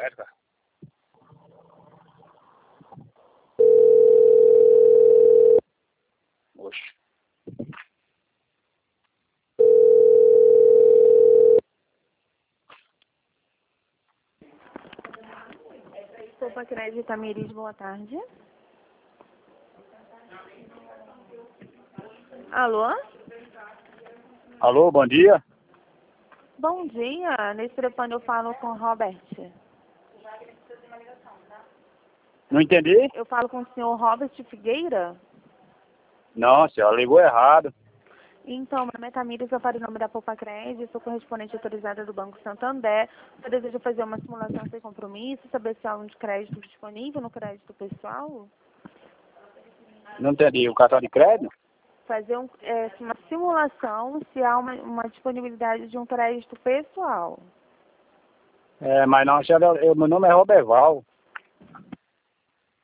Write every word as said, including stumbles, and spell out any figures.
sério, cara. Oxe. Poupa Crédito Tamires, boa tarde. Alô? Alô, bom dia. Bom dia, nesse telefone eu falo com o Robert. Não entendi? Eu falo com o senhor Robert Figueira? Não, a senhora ligou errado. Então, meu nome é Tamires, eu falo em nome da Poupa Crédito, sou correspondente autorizada do Banco Santander. Eu desejo fazer uma simulação sem compromisso, saber se há um de crédito disponível no crédito pessoal. Não entendi. O cartão de crédito? Fazer um, é, uma simulação se há uma, uma disponibilidade de um crédito pessoal. É, mas não, a senhora, eu, meu nome é Roberval.